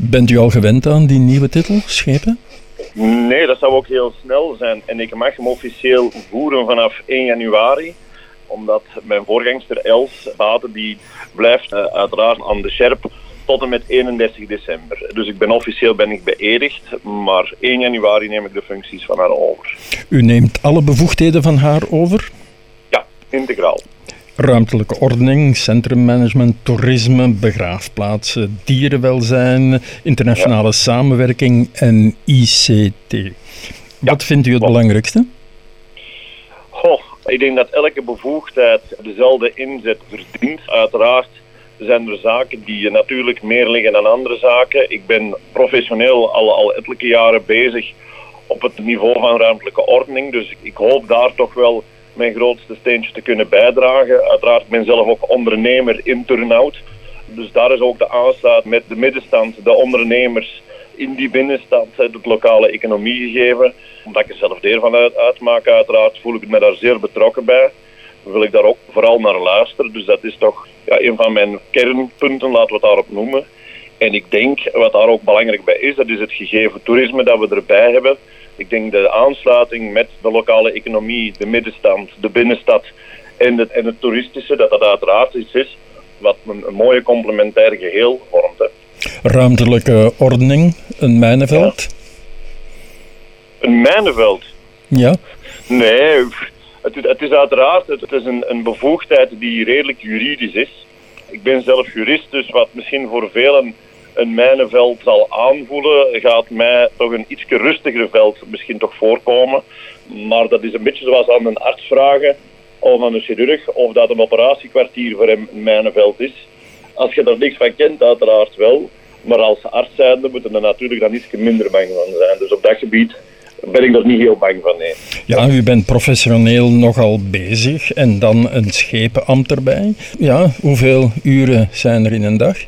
Bent u al gewend aan die nieuwe titel, Schepen? Nee, dat zou ook heel snel zijn. En ik mag hem officieel voeren vanaf 1 januari. Omdat mijn voorgangster Els Baten, die blijft uiteraard aan de Sjerp tot en met 31 december. Dus officieel ben ik beëdigd, maar 1 januari neem ik de functies van haar over. U neemt alle bevoegdheden van haar over? Ja, integraal. Ruimtelijke ordening, centrummanagement, toerisme, begraafplaatsen, dierenwelzijn, internationale samenwerking en ICT. Wat vindt u het belangrijkste? Ik denk dat elke bevoegdheid dezelfde inzet verdient. Uiteraard zijn er zaken die natuurlijk meer liggen dan andere zaken. Ik ben professioneel al ettelijke jaren bezig op het niveau van ruimtelijke ordening. Dus ik hoop daar toch wel mijn grootste steentje te kunnen bijdragen. Uiteraard, ik ben zelf ook ondernemer in Turnhout. Dus daar is ook de aansluiting met de middenstand, de ondernemers in die binnenstand, de lokale economie gegeven. Omdat ik er zelf deel van uitmaak, uiteraard voel ik me daar zeer betrokken bij. Wil ik daar ook vooral naar luisteren. Dus dat is toch een van mijn kernpunten, laten we het daarop noemen. En ik denk, wat daar ook belangrijk bij is, dat is het gegeven toerisme dat we erbij hebben. Ik denk de aansluiting met de lokale economie, de middenstand, de binnenstad en het toeristische, dat uiteraard iets is wat een mooie complementair geheel vormt. Hè. Ruimtelijke ordening, een mijnenveld? Ja. Een mijnenveld? Ja. Nee, het is uiteraard een bevoegdheid die redelijk juridisch is. Ik ben zelf jurist, dus wat misschien voor velen een mijnenveld zal aanvoelen, gaat mij toch een iets rustiger veld misschien toch voorkomen. Maar dat is een beetje zoals aan een arts vragen of aan een chirurg of dat een operatiekwartier voor hem een mijnenveld is. Als je er niks van kent, uiteraard wel. Maar als arts zijnde moeten er natuurlijk dan iets minder bang van zijn. Dus op dat gebied ben ik er niet heel bang van, nee. Ja, u bent professioneel nogal bezig en dan een schepenambt erbij. Ja, hoeveel uren zijn er in een dag?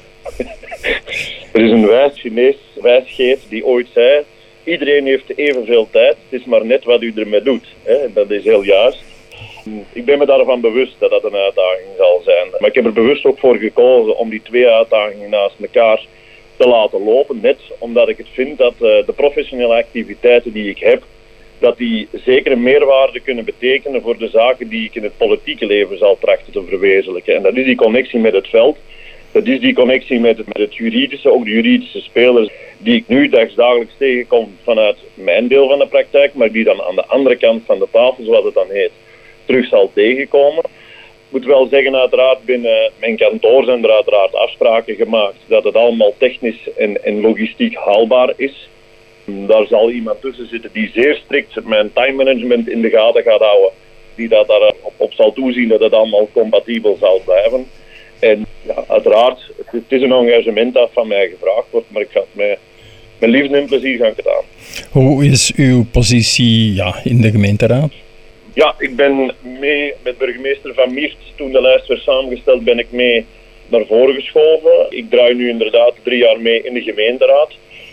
Er is een wijs Chinees wijsgeer die ooit zei: iedereen heeft evenveel tijd, het is maar net wat u ermee doet. Dat is heel juist. Ik ben me daarvan bewust dat dat een uitdaging zal zijn. Maar ik heb er bewust ook voor gekozen om die twee uitdagingen naast elkaar te laten lopen. Net omdat ik het vind dat de professionele activiteiten die ik heb, dat die zeker een meerwaarde kunnen betekenen voor de zaken die ik in het politieke leven zal trachten te verwezenlijken. En dat is die connectie met het veld. Dat is die connectie met het juridische, ook de juridische spelers die ik nu dagelijks tegenkom vanuit mijn deel van de praktijk, maar die dan aan de andere kant van de tafel, zoals het dan heet, terug zal tegenkomen. Ik moet wel zeggen, uiteraard binnen mijn kantoor zijn er uiteraard afspraken gemaakt dat het allemaal technisch en logistiek haalbaar is. Daar zal iemand tussen zitten die zeer strikt mijn time management in de gaten gaat houden, die dat daarop zal toezien dat het allemaal compatibel zal blijven. En ja, uiteraard, het is een engagement dat van mij gevraagd wordt, maar ik ga het met liefde en plezier gaan gedaan. Hoe is uw positie in de gemeenteraad? Ja, ik ben mee met burgemeester Van Miert. Toen de lijst werd samengesteld ben ik mee naar voren geschoven. Ik draai nu inderdaad 3 jaar mee in de gemeenteraad.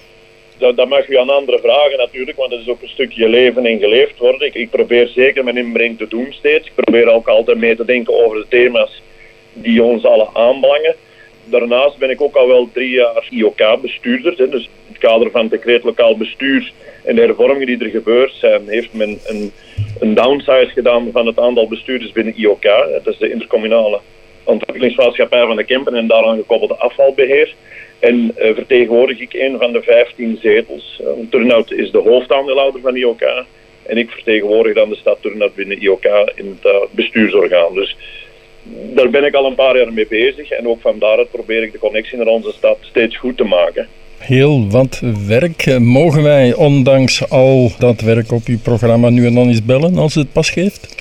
Dat mag u aan anderen vragen natuurlijk, want het is ook een stukje leven en geleefd worden. Ik probeer zeker mijn inbreng te doen steeds. Ik probeer ook altijd mee te denken over de thema's die ons allen aanbelangen. Daarnaast ben ik ook al wel 3 jaar IOK-bestuurder. Dus in het kader van het decreet lokaal bestuur en de hervormingen die er gebeurd zijn, heeft men een downsize gedaan van het aantal bestuurders binnen IOK. Dat is de intercommunale ontwikkelingsmaatschappij van de Kempen en daaraan gekoppelde afvalbeheer. En vertegenwoordig ik een van de 15 zetels. Turnhout is de hoofdaandeelhouder van IOK. En ik vertegenwoordig dan de stad Turnhout binnen IOK in het bestuursorgaan. Dus daar ben ik al een paar jaar mee bezig. En ook van daaruit probeer ik de connectie naar onze stad steeds goed te maken. Heel wat werk. Mogen wij ondanks al dat werk op uw programma nu en dan eens bellen als het pas geeft?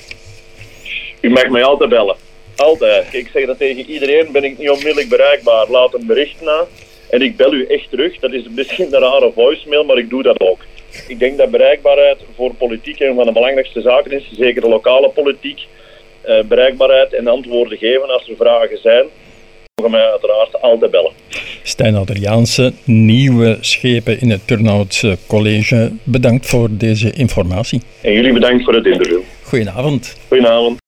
U mag mij altijd bellen. Altijd. Ik zeg dat tegen iedereen, ben ik niet onmiddellijk bereikbaar. Laat een bericht na en ik bel u echt terug. Dat is misschien een rare voicemail, maar ik doe dat ook. Ik denk dat bereikbaarheid voor politiek een van de belangrijkste zaken is. Zeker de lokale politiek. Bereikbaarheid en antwoorden geven als er vragen zijn. Mogen mij uiteraard altijd bellen. Stijn Adriaanse, nieuwe schepen in het Turnhoutse College. Bedankt voor deze informatie. En jullie bedankt voor het interview. Goedenavond. Goedenavond.